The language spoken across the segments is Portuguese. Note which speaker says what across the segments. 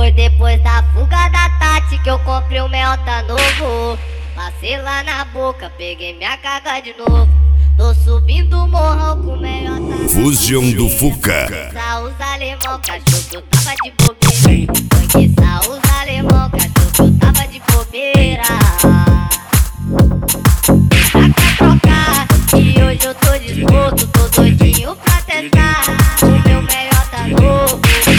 Speaker 1: Foi depois da fuga da Tati que eu comprei um Melta novo. Passei lá na boca, peguei minha carga de novo. Tô subindo o morrão com o Melta.
Speaker 2: Fusion do Fuca.
Speaker 1: Os alemão que achou que eu tava de bobeira. Foi que os alemão que achou que eu tava de bobeira. Pra trocar, e hoje eu tô disposto, tô doidinho pra testar o meu Melta novo.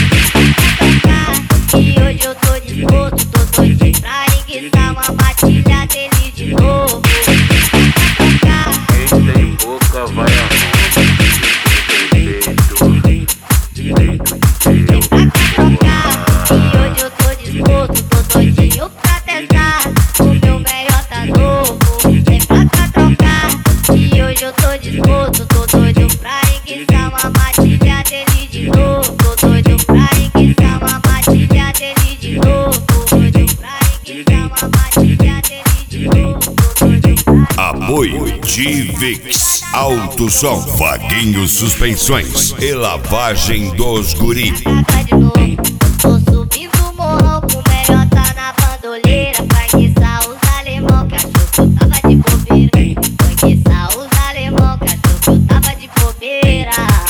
Speaker 1: E hoje eu tô disposto, tô doidinho pra enguiçar uma matilha dele de novo.
Speaker 3: Quem tem boca vai
Speaker 1: E hoje eu tô disposto, tô doidinho pra testar o meu Melta novo. Vem pra cá trocar. E hoje eu tô disposto, tô doido pra enguiçar uma matilha dele de novo. Tô doido pra enguiçar uma matilha dele de novo. Doido pra enguiçar uma matilha dele de novo.
Speaker 2: Apoio Divix Alto Som, Vaguinho Suspensões e Lavagem dos Guri.
Speaker 1: Tô subindo o morrão com o Melta na bandoleira. Pra enguiçar os alemão que achou que eu tava de bobeira. Pra enguiçar os alemão que achou que eu tava de bobeira.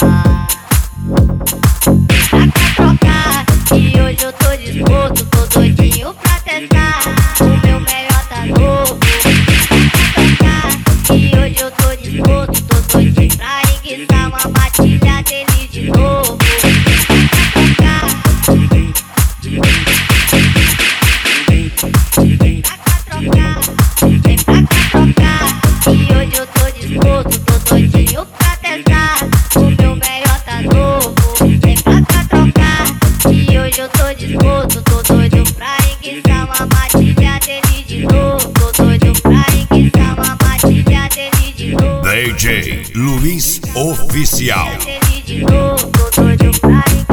Speaker 1: Pra trocar, e hoje eu tô disposto, tô doidinho pra testar o meu Melta novo. E hoje eu tô disposto, tô doidinho pra enguiçar uma matilha dele de novo. E hoje eu tô disposto, tô doidinho pra testar o meu Melta novo. Vem pra cá trocar. E hoje eu tô disposto, tô doido pra enguiçar uma matilha dele de novo. Tô doido pra enguiçar uma matilha dele de novo.
Speaker 2: DJ Luiz Oficial.
Speaker 1: Dele de novo, tô doido pra enguiçar.